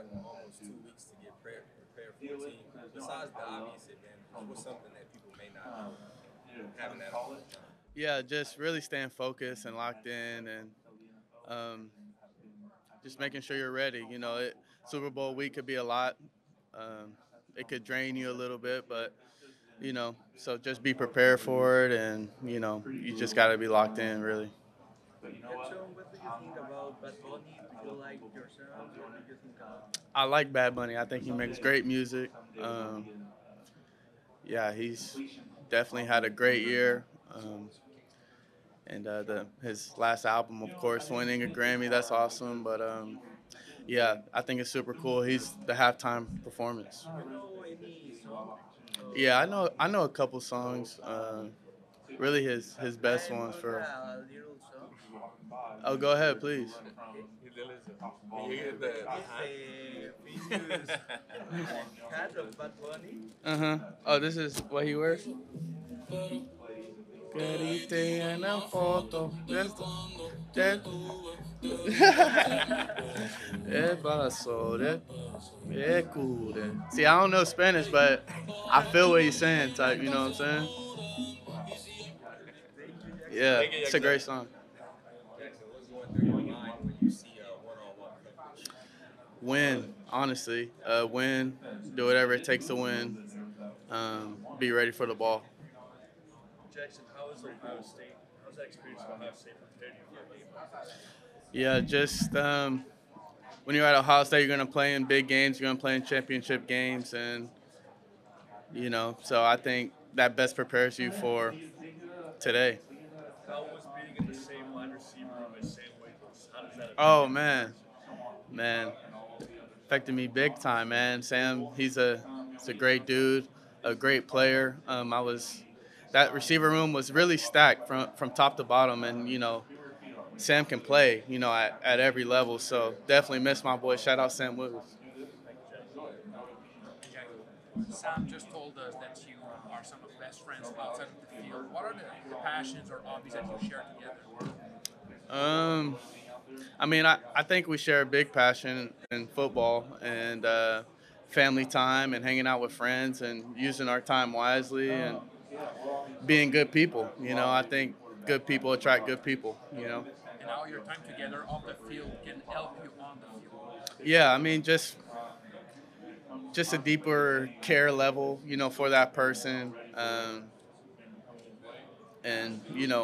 almost 2 weeks to get prepared for a team. Besides the obvious advantages, what's something that people may not know having that all the time? Yeah, just really staying focused and locked in, and um, just making sure you're ready. Super Bowl week could be a lot. Um, it could drain you a little bit, but so just be prepared for it, and you just got to be locked in, really. And so, what do you think about Bad Bunny? Do you like your songs? What do you think about? I like Bad Bunny. I think he makes great music. Um, yeah, he's definitely had a great year. And his last album, of course, winning a Grammy, that's awesome. But yeah, I think it's super cool. He's the halftime performance. You know any song? Yeah, I know a couple songs. Really, his best I'm ones for. gonna a little song. Oh, go ahead, please. Okay. Can you hear the It's a famous cat of Bad Bunny. Uh huh. Oh, this is what he wears. Queriste en la foto. That. É vassoura. É cura. See, I don't know Spanish, but I feel what he's saying. Type, you know what I'm saying? Thank you, Jackson. Yeah, Thank you, it's a Jackson. great song. Jackson, what's going through your mind when you see a one-on-one coverage? Win, honestly. Win. Do whatever it takes to win. Be ready for the ball. Jackson, how is Ohio State? How's that experience at Ohio State preparing you for a game like this? Yeah, just when you're at Ohio State, you're going to play in big games. You're going to play in championship games, and so I think that best prepares you for today. How was being in the same wide receiver room as Sam Wiggins? How does that affect Oh you as a man, affected me big time, man. Sam, he's a great dude, a great player. I was that receiver room was really stacked from top to bottom, and Sam can play, at every level. So definitely miss my boy. Shout out Sam Williams. Thank you, Jackson. Sam just told us that you are some of best friends outside of the field. What are the passions or hobbies that you share together? Um, I mean, I think we share a big passion in football and family time and hanging out with friends and using our time wisely and being good people. I think good people attract good people. And how your time together off the field can help you on the field? Yeah, I mean, just a deeper care level, for that person. And,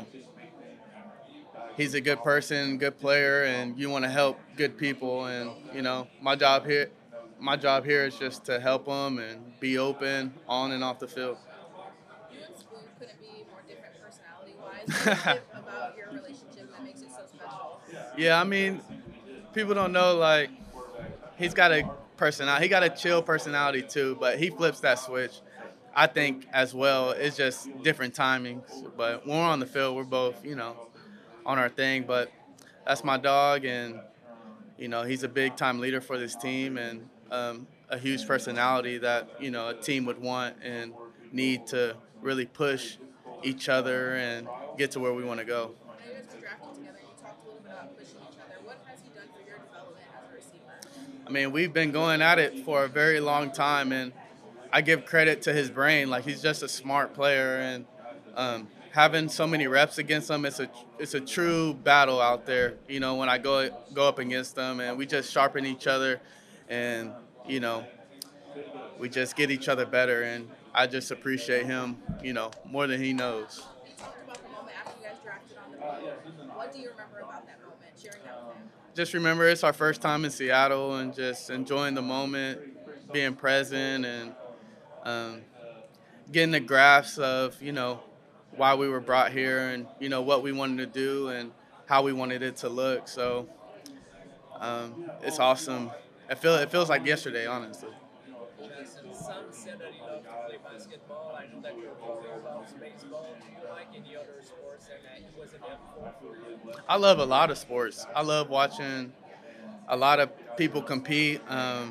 he's a good person, good player, and you want to help good people. And, my job here is just to help them and be open on and off the field. You and Spoon couldn't be more different personality wise. What is it about your relationship that makes it so special? Yeah, I mean, people don't know, like, he's got a personality. He got a chill personality too, but he flips that switch. I think as well. It's just different timings. But when we're on the field, we're both, on our thing. But that's my dog, and he's a big time leader for this team, and a huge personality that a team would want and need to really push each other and get to where we want to go. I know you guys were drafted together. You talked a little bit about pushing each other. What has he done for your development as a receiver? I mean, we've been going at it for a very long time, and I give credit to his brain. Like, he's just a smart player, and having so many reps against him, it's a true battle out there. When I go up against them, and we just sharpen each other, and we just get each other better. And I just appreciate him, more than he knows. You talked about the moment after you guys drafted on the field. What do you remember about that moment, sharing that with him? Just remember, it's our first time in Seattle, and just enjoying the moment, being present, and um, getting the grasp of why we were brought here, and what we wanted to do and how we wanted it to look. So it's awesome. It feels like yesterday, honestly. Jackson, some said that you love to play basketball. I know that your brother loves baseball. Do you like any other sports and that it wasn't helpful for you? I love a lot of sports. I love watching a lot of people compete.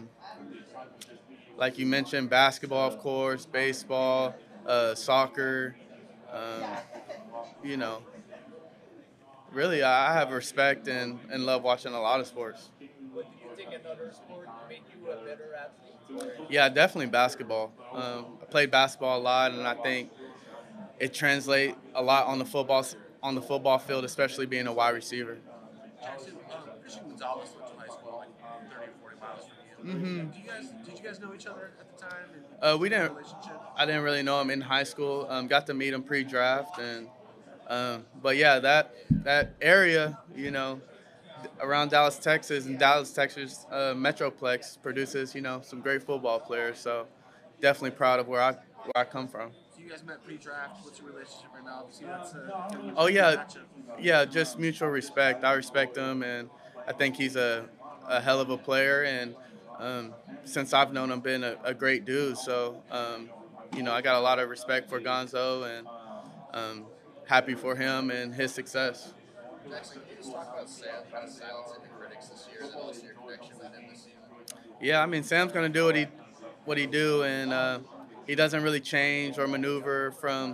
Like you mentioned, basketball, of course, baseball, soccer. Um, you know, really, I have respect and love watching a lot of sports. What do you think another sport made you a better athlete? Yeah, definitely basketball. I played basketball a lot, and I think it translates a lot on the football field, especially being a wide receiver. Jackson, Christian Gonzalez went to high school like 30 or 40 miles from you. Did you guys know each other at the time? And We didn't. Relationship? I didn't really know him in high school. Got to meet him pre-draft, and but yeah, that area, around Dallas, Texas, and Dallas, Texas Metroplex produces, some great football players. So definitely proud of where I come from. So you guys met pre-draft. What's your relationship right now? Obviously, that's a Oh yeah, matchup. yeah, just mutual respect. I respect him, and I think he's a hell of a player. And since I've known him, been a great dude. So I got a lot of respect for Gonzo, and happy for him and his success. Jackson, can you just talk about Sam kind of silencing the critics this year, and then also your connection with him this season? Yeah, I mean Sam's gonna do what he do, and he doesn't really change or maneuver from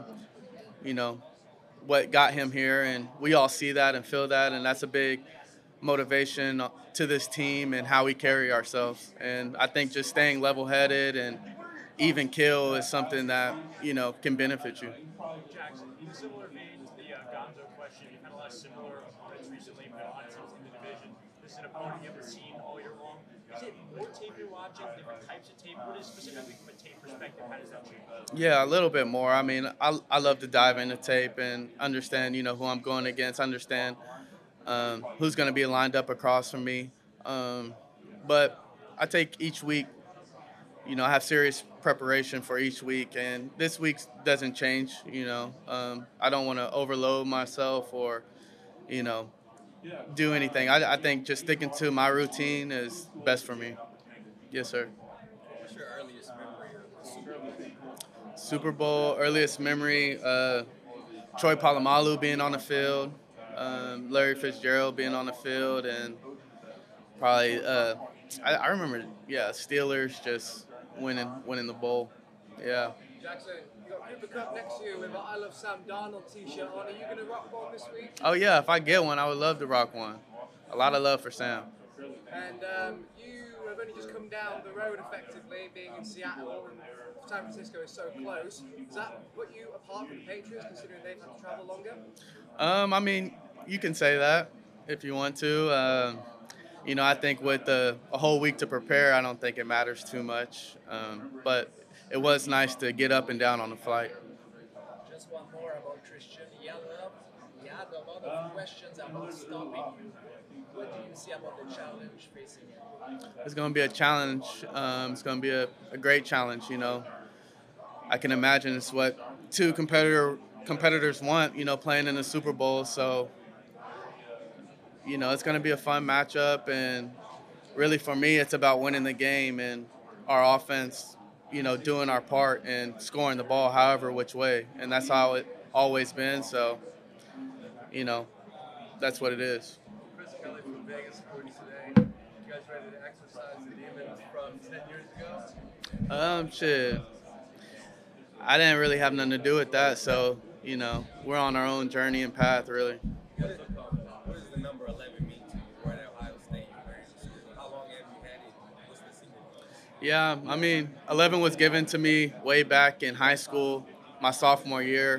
what got him here, and we all see that and feel that, and that's a big motivation to this team and how we carry ourselves. And I think just staying level-headed and even kill is something that can benefit you. Jackson, in a similar vein to the Gonzo question, you've had a lot of similar opponents recently, but a lot of teams in the division. This is an opponent you haven't seen all year long. Is it more tape you're watching, different types of tape? What is specifically from a tape perspective? How does that change? Yeah, a little bit more. I mean, I love to dive into tape and understand, who I'm going against, understand who's going to be lined up across from me. But I take each week, I have serious preparation for each week, and this week doesn't change, I don't want to overload myself or, do anything. I think just sticking to my routine is best for me. Yes, sir. What's your earliest memory of the Super Bowl? Super Bowl, earliest memory, Troy Polamalu being on the field, Larry Fitzgerald being on the field, and probably, I remember, Steelers just winning the bowl. Yeah. Jackson, you got Cooper Cup next to you with an I Love Sam Darnold t-shirt on. Are you going to rock one this week? Oh, yeah, if I get one, I would love to rock one. A lot of love for Sam. And you have only just come down the road effectively, being in Seattle, and San Francisco is so close. Does that put you apart from the Patriots, considering they've had to travel longer? I mean, you can say that if you want to. I think with a whole week to prepare, I don't think it matters too much. But it was nice to get up and down on the flight. Just one more about Christian. He had a lot of questions about stopping you. What do you see about the challenge facing him? It's going to be a challenge. It's going to be a great challenge, I can imagine it's what two competitors want, playing in the Super Bowl. So, it's going to be a fun matchup. And really for me, it's about winning the game and our offense, doing our part and scoring the ball however which way. And that's how it always been. So, that's what it is. Chris Kelly from Vegas Sports today. You guys ready to exercise the demons from 10 years ago? Shit. I didn't really have nothing to do with that, so, we're on our own journey and path, really. What does the number 11 mean to you? We're at Ohio State. You're wearing the shoes. How long have you had it? What's the secret? Yeah, I mean, 11 was given to me way back in high school, my sophomore year.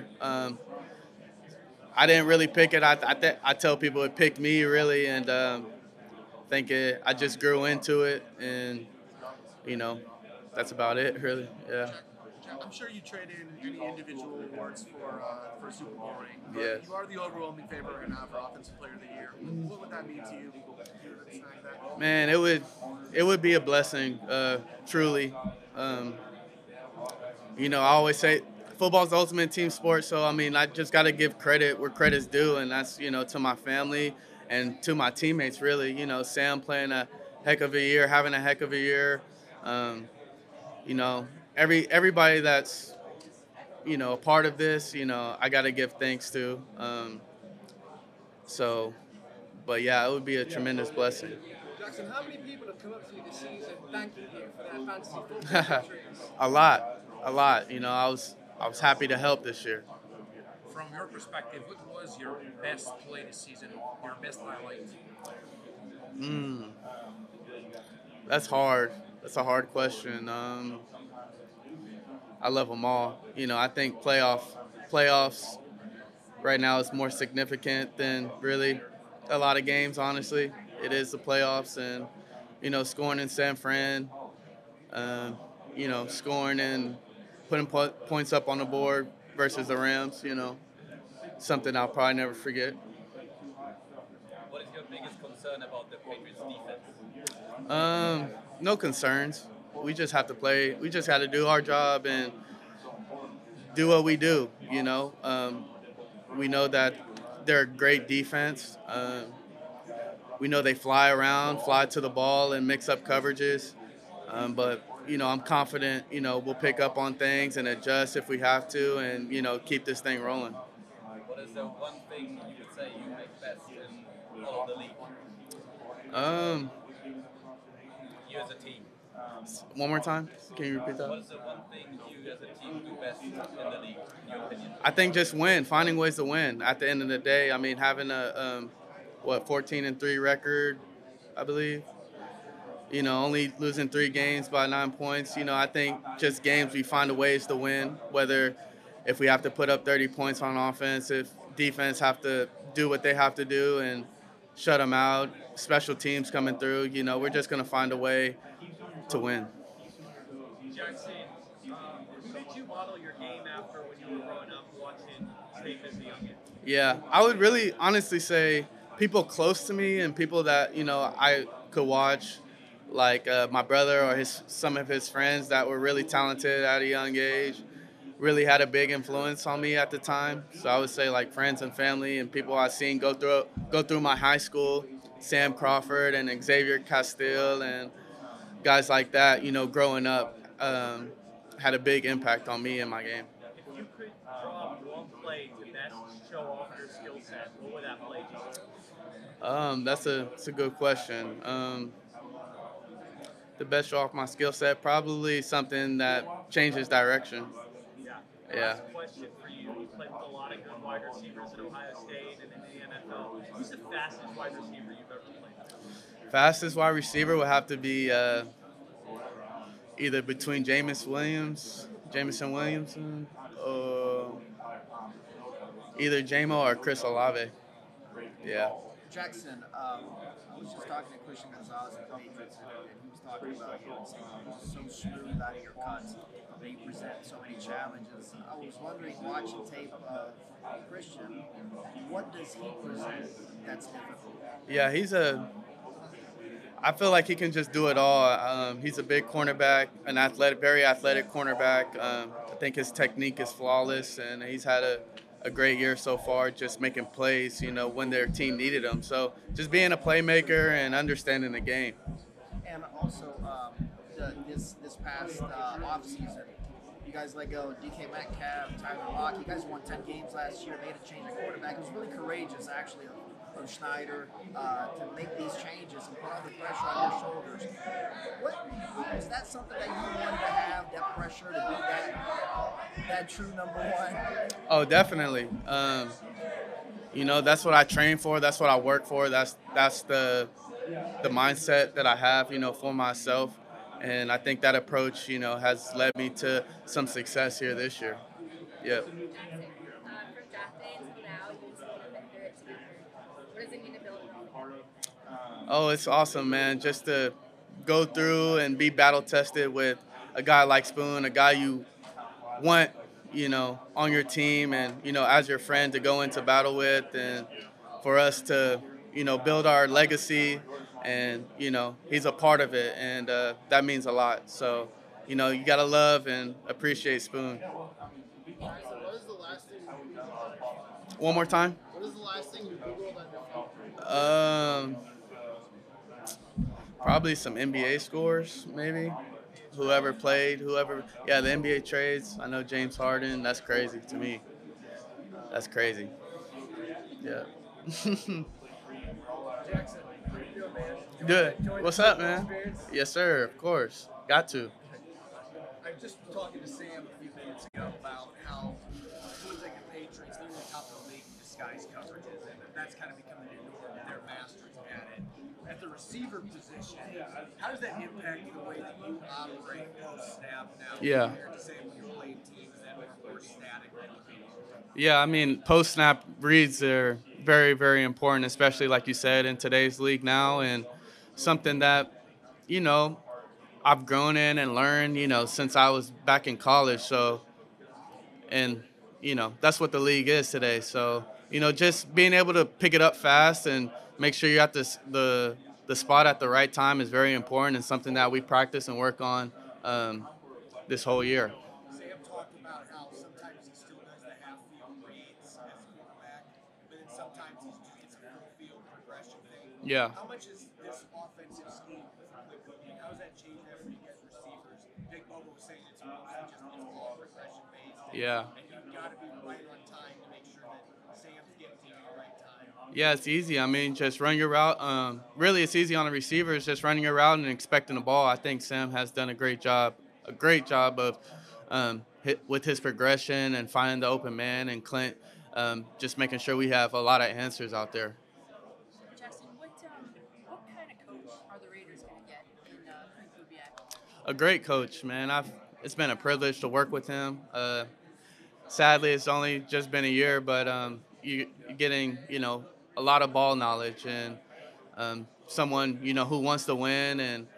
I didn't really pick it. I tell people it picked me, really, and I just grew into it, and, that's about it, really, yeah. I'm sure you trade in any individual awards for a Super Bowl ring. But Yes. You are the overwhelming favorite right now for Offensive Player of the Year. What would that mean to you? If you were to snag that? Man, it would be a blessing, truly. I always say football's the ultimate team sport, so I mean, I just got to give credit where credit's due, and that's to my family and to my teammates. Really, Sam playing a heck of a year, having a heck of a year. Everybody that's a part of this, I got to give thanks to. But yeah, it would be a tremendous blessing. Jackson, how many people have come up to you this season thanking you for their fantasy football entries? A lot. I was happy to help this year. From your perspective, what was your best play this season? Your best highlight? That's hard. That's a hard question. I love them all. You know, I think playoffs right now is more significant than really a lot of games. Honestly, it is the playoffs, and you know, scoring in San Fran, um, you know, scoring and putting points up on the board versus the Rams. You know, something I'll probably never forget. What is your biggest concern about the Patriots defense? No concerns. We just have to play. We just got to do our job and do what we do. You know, we know that they're a great defense. We know they fly around, fly to the ball, and mix up coverages. But you know, I'm confident. You know, we'll pick up on things and adjust if we have to, and you know, keep this thing rolling. What is the one thing you would say you make best in all of the league? You as a team. One more time. Can you repeat that? What is the one thing you as a team do best in the league, in your opinion? I think just win, finding ways to win. At the end of the day, I mean, having a 14-3 record, I believe. You know, only losing 3 games by 9 points. You know, I think just games we find a ways to win. Whether if we have to put up 30 points on offense, if defense have to do what they have to do and shut them out, special teams coming through. You know, we're just gonna find a way to win. Jackson, who did you model your game after when you were growing up watching tape as a youngin? Yeah, I would really honestly say people close to me and people that, you know, I could watch, like my brother or some of his friends that were really talented at a young age, really had a big influence on me at the time. So I would say like friends and family and people I've seen go through my high school, Sam Crawford and Xavier Castile and guys like that, you know, growing up, had a big impact on me and my game. If you could draw one play to best show off your skill set, what would that play be? That's a good question. The best show off my skill set, probably something that changes direction. Yeah. Last question for you. You played with a lot of good wide receivers at Ohio State and in the NFL. Who's the fastest wide receiver you've ever played with? Fastest wide receiver would have to be either between Jameson Williamson, or either JMO or Chris Olave. Yeah. Jackson, I was just talking to Christian Gonzalez at the Patriots, and he was talking about you and saying you're so smooth out of your cuts, that you present so many challenges. I was wondering, watching tape of Christian, what does he present that's difficult? Yeah, I feel like he can just do it all. He's a big cornerback, very athletic cornerback. I think his technique is flawless, and he's had a great year so far, just making plays, you know, when their team needed him. So just being a playmaker and understanding the game. And also, this past offseason, you guys let go of DK Metcalf, Tyler Lockett. You guys won 10 games last year, made a change at quarterback. It was really courageous, actually, of Schneider to make these changes and put all the pressure on your shoulders. Is that something that you wanted to have, that pressure to be that true number one? Oh, definitely. You know, that's what I train for. That's what I work for. That's the mindset that I have, you know, for myself. And I think that approach, you know, has led me to some success here this year. Yep. From draft day until now, you've been a vendor together. What does it mean to build a relationship? Oh, it's awesome, man. Just to go through and be battle tested with a guy like Spoon, a guy you want, you know, on your team and, you know, as your friend to go into battle with, and for us to, you know, build our legacy. And, you know, he's a part of it, and that means a lot. So, you know, you got to love and appreciate Spoon. What is the last thing you Googled? One more time? What is the last thing you Googled on your phone? Probably some NBA scores, maybe. Whoever played, the NBA trades. I know James Harden. That's crazy to me. That's crazy. Yeah. Jackson, how you doing, man? Good. Enjoying What's the up, man? experience? Yes, sir. Of course. Got to. I was just talking to Sam a few minutes ago about how teams like the Patriots, they're the top of the league in disguise coverages, and that's kind of becoming the norm. They're masters at it. at the receiver position, how does that impact the way that you operate post snap now? Yeah. Compared to say when you're playing teams that are more static. Yeah, I mean, post snap reads are very, very important, especially like you said in today's league now, and something that, you know, I've grown in and learned, since I was back in college. So, and that's what the league is today. So, just being able to pick it up fast and make sure you're at the spot at the right time is very important and something that we practice and work on this whole year. Sam talked about how sometimes he still does the half-field reads as a quarterback, but then sometimes it's a full-field progression thing. Yeah. How much is this offensive scheme with quick looking? How does that change that for you guys receivers? Big Bobo was saying it's mostly just it's all progression-based. Yeah. And you've got to be right on time to make sure that Sam's getting to you at the right time. Yeah, it's easy. I mean, just run your route. Really, it's easy on the receivers, just running your route and expecting the ball. I think Sam has done a great job of with his progression and finding the open man, and Clint just making sure we have a lot of answers out there. Jackson, what kind of coach are the Raiders going to get in Frank Kubiak? A great coach, man. It's been a privilege to work with him. Sadly, it's only just been a year, but you're getting, a lot of ball knowledge and someone, who wants to win, and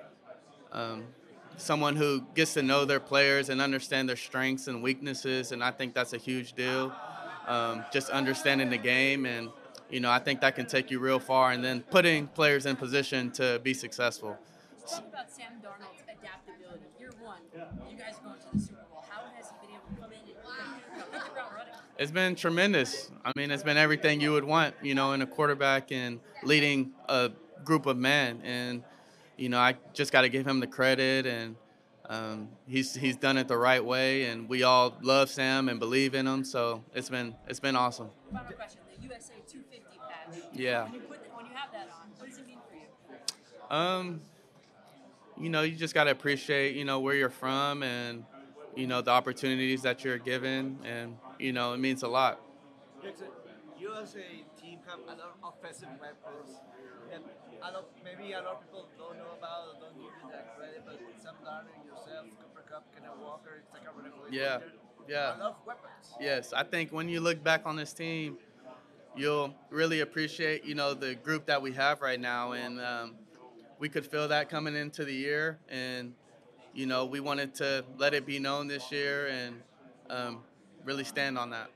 someone who gets to know their players and understand their strengths and weaknesses, and I think that's a huge deal. Just understanding the game, and, I think that can take you real far, and then putting players in position to be successful. Talk about Sam Darnold's adaptability. Year one, you guys are going to the Super Bowl. How has he been able to come in and hit the ground running? It's been tremendous. I mean, it's been everything you would want, in a quarterback and leading a group of men. And, I just got to give him the credit, and he's done it the right way, and we all love Sam and believe in him. So it's been awesome. Final question: the USA 250 patch. Yeah. When you have that on, what does it mean for you? You just got to appreciate, where you're from, and, the opportunities that you're given, and, it means a lot. Jackson, you as a team have a lot of offensive weapons, and maybe a lot of people don't know about or don't give you that credit, but Sam Darnold, yourself, Cooper Kupp, Kenneth Walker, it's like a revelation. Yeah. A lot of weapons. Yes, I think when you look back on this team, you'll really appreciate, the group that we have right now, and we could feel that coming into the year, and we wanted to let it be known this year and really stand on that.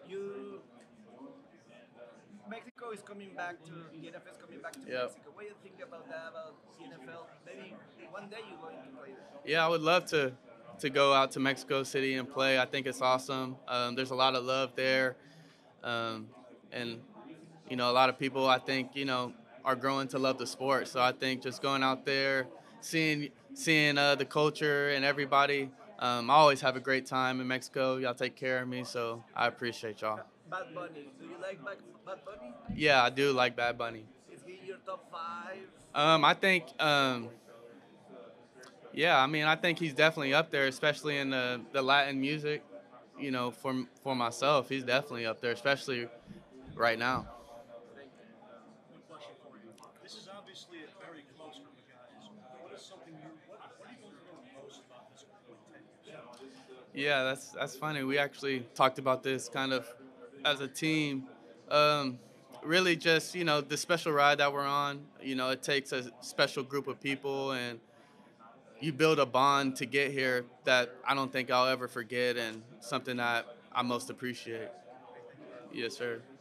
Mexico is coming back to the NFL is coming back to Yep. Mexico. What do you think about that? About the NFL? Maybe one day you're going to play there. Yeah, I would love to go out to Mexico City and play. I think it's awesome. There's a lot of love there, and a lot of people, I think, are growing to love the sport. So I think just going out there, seeing the culture and everybody. I always have a great time in Mexico. Y'all take care of me, so I appreciate y'all. Bad Bunny. Do you like Bad Bunny? Yeah, I do like Bad Bunny. Is he your top 5? I think, I think he's definitely up there, especially in the Latin music. For myself, he's definitely up there, especially right now. Good question for you. This is obviously a very close group of guys. What is something what are you going to learn most about this group in 10 years? Yeah, that's funny. We actually talked about this kind of as a team. Really just, the special ride that we're on, it takes a special group of people, and you build a bond to get here that I don't think I'll ever forget, and something that I most appreciate. Yes, sir.